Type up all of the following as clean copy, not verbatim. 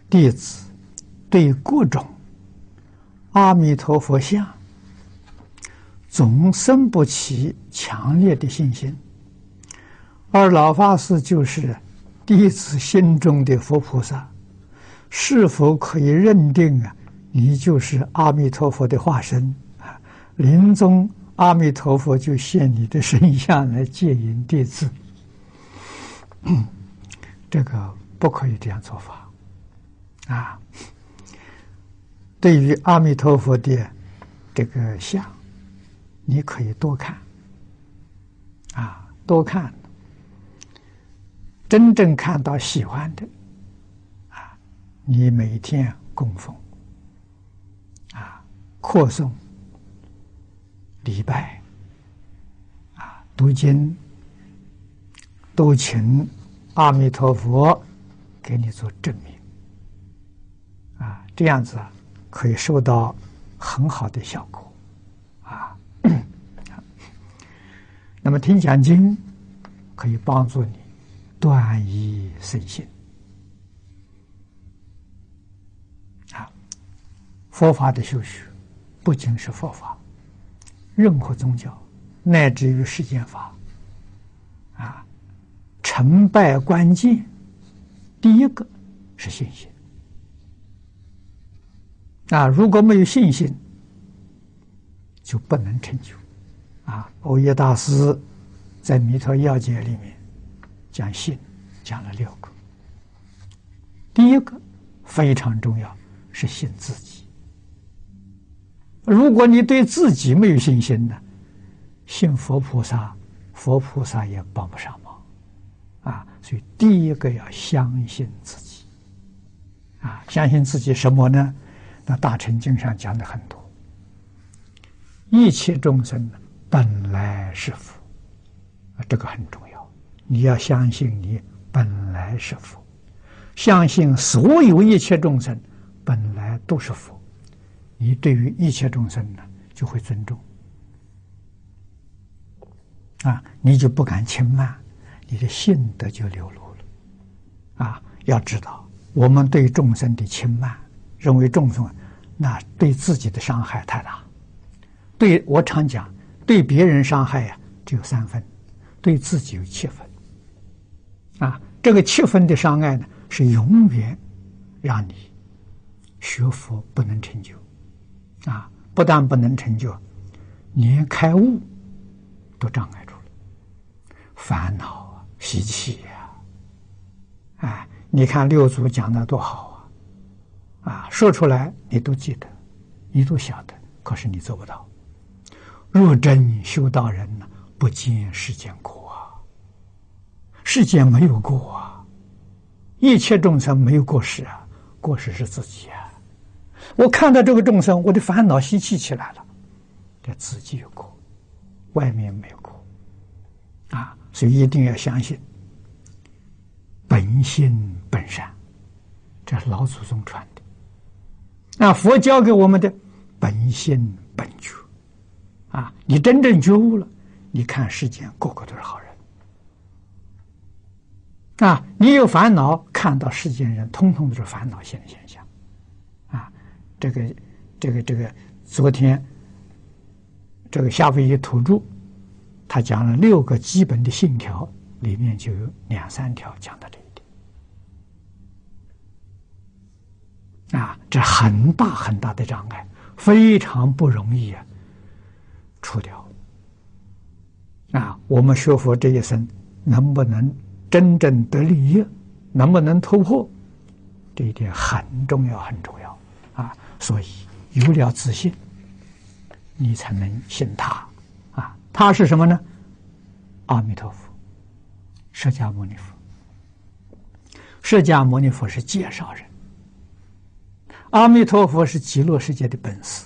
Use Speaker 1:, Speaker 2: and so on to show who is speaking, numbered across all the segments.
Speaker 1: 弟子对各种阿弥陀佛像总生不起强烈的信心，而老法师就是弟子心中的佛菩萨，是否可以认定你就是阿弥陀佛的化身啊？临终阿弥陀佛就现你的身相来接引弟子，这个不可以这样做法啊！对于阿弥陀佛的这个像，你可以多看啊，多看，真正看到喜欢的啊，你每天供奉啊，扩诵、礼拜啊，读经，都请阿弥陀佛给你做证明啊，这样子可以收到很好的效果啊。那么听讲经可以帮助你断疑生信啊。佛法的修学不仅是佛法，任何宗教乃至于世间法啊，成败关键第一个是信心啊，如果没有信心就不能成就啊。欧耶大师在《弥陀要解》里面讲信讲了6个，第一个非常重要，是信自己。如果你对自己没有信心呢，信佛菩萨，佛菩萨也帮不上忙啊。所以第一个要相信自己啊，相信自己什么呢？那大乘经上讲的很多，一切众生本来是佛，这个很重要。你要相信你本来是佛，相信所有一切众生本来都是佛，你对于一切众生呢就会尊重啊，你就不敢轻慢，你的信德就流露了啊。要知道，我们对众生的轻慢，认为众生那对自己的伤害太大。对我常讲，对别人伤害呀只有3分，对自己有7分啊。这个7分的伤害呢，是永远让你学佛不能成就啊！不但不能成就，连开悟都障碍住了，烦恼啊，习气呀，哎，你看6祖讲的多好啊！说出来你都记得，你都晓得，可是你做不到。若真修道人呢，不见世间过啊，世间没有过啊，一切众生没有过失啊，过失是自己啊。我看到这个众生，我的烦恼习气起来了，这自己有过，外面没有过啊。所以一定要相信本心本善，这是老祖宗传的。佛教给我们的本心本觉啊，你真正觉悟了，你看世间个个都是好人啊。你有烦恼，看到世间人通通都是烦恼性的现象啊。这个，昨天这个夏威夷土著他讲了6个基本的信条，里面就有2、3条讲到这一点啊。这很大很大的障碍，非常不容易除掉啊。我们学佛这一生能不能真正得利益，能不能突破，这一点很重要很重要啊。所以有了自信，你才能信他啊。他是什么呢？阿弥陀佛，释迦牟尼佛。释迦牟尼佛是介绍人，阿弥陀佛是极乐世界的本师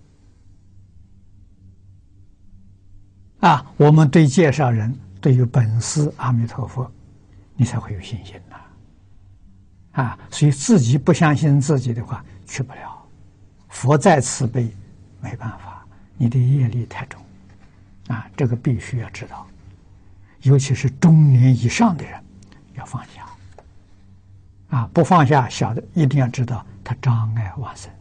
Speaker 1: 啊。我们对介绍人，对于本师阿弥陀佛，你才会有信心啊。所以自己不相信自己的话，去不了。佛再慈悲，没办法，你的业力太重啊。这个必须要知道，尤其是中年以上的人要放下不放下小的，一定要知道它障碍往生。